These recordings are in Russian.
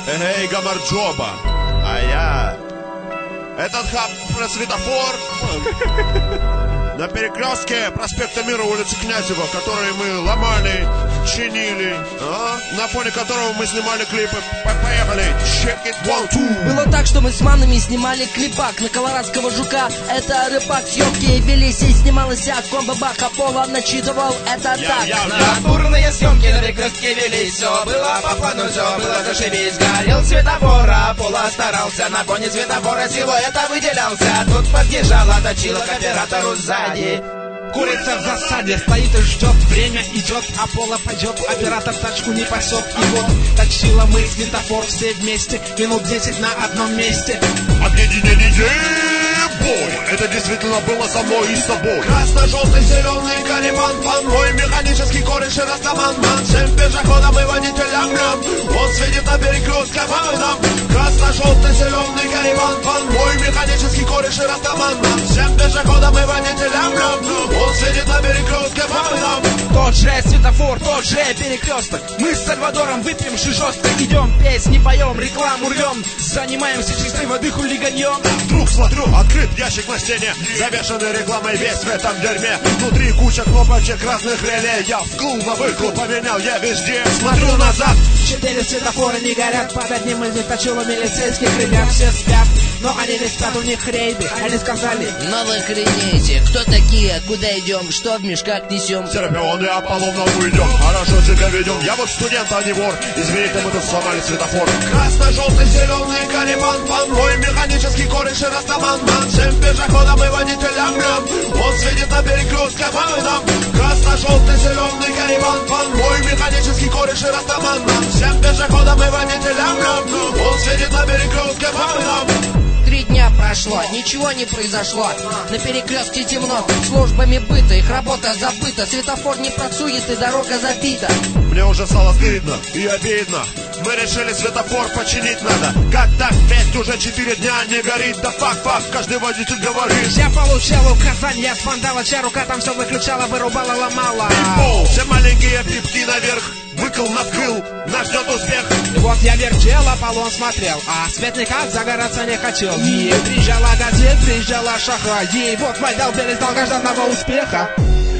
Эй, Гамарджоба. А я... Этот хаб про светофор на перекрестке проспекта Мира, улицы Князева, который мы ломали, чинили, на фоне которого мы снимали клипы. Поехали! Check it, 1, 2. Было так, что мы с манами снимали клипак на колорадского жука. Это рыбак, съемки велись и снималась от комбо баха. Пола начитывал это так. Натурные съемки на перекрестке велись. Все было по плану, все было зашибись. Горел светофор, а Пола старался. На фоне светофора силуэта выделялся. Тут подъезжала точила к оператору сзади. Курица в засаде, стоит и ждет. Время идет, а Пола пойдет. Оператор тачку не пасет. И вот точила мы светофор все вместе. Минут 10 на одном месте. Объединение, бой! Это действительно было со мной и с тобой. Красно-желтый, зеленый кариман, пан. Мой механический кореш и растаман-ман. Всем пешеходам и водителям нам. Он светит на перекрестке, а нам. Красно-желтый, зеленый кариман, пан. Мой механический кореш и растаман-ман. Всем пешеходам и водителям нам. Он светит на перекрестке, а нам. Тот же светофор, тот же перекресток. Мы с Сальвадором выпрямши жестко. Идем, песни поем, рекламу рвем. Занимаемся чистой воды хулиганьем. Вдруг смотрю, открыт ящик на стене, завешенный рекламой весь в этом дерьме. Внутри куча кнопочек разных реле. Я вкл на выкл поменял, я везде смотрю назад. 4 светофора не горят. Под одним из них точила милицейских ребят. Все спят, но они не спят, у них рейды. Они сказали: но вы охренеете, кто такие, куда идем, что в мешках несем? Серапион и Аполлон уйдем, хорошо себя ведем. Я вот студент, а не вор. Извините, мы тут сломали светофор. Красно-желтый, зеленый кариман, пан. Мой механический кореш и растаман-ман. Всем пешеходам и водителям нам. Он светит на перекрестке, а нам. Красно-желтый, зеленый кариман, пан. Мой механический кореш и растаман-ман. Всем пешеходам и водителям нам. Он светит на перекрестке, а нам. 3 дня прошло, ничего не произошло. На перекрестке темно, службами быта. Их работа забыта, светофор не працует и дорога забита. Мне уже стало стыдно и обидно. Мы решили, светофор починить надо. Как так? Ведь уже 4 дня не горит. Да фак, каждый водитель говорит. я получал указания от вандала, чья рука там все выключала, вырубала, ломала. Пол, все маленькие пипки наверх. Выкл на вкл, нас ждет успех. И вот я вертел, Аполлон смотрел, а светляков загораться не хотел. И приезжала газет, приезжала шаха. И вот мой долбелец долгожданного успеха.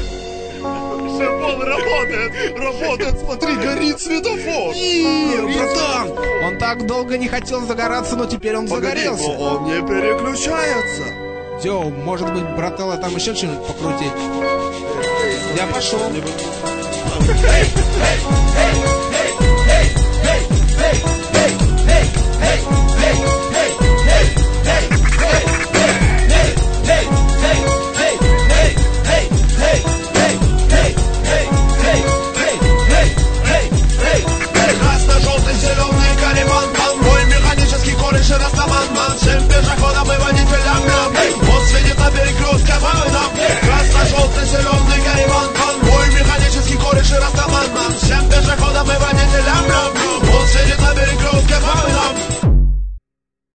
Шефон работает, смотри, горит светофор. Братан, он так долго не хотел загораться, но теперь он загорелся. Но он не переключается. Йоу, может быть, брателла, там еще что-нибудь покрутить? Я пошел. Эй, эй, эй!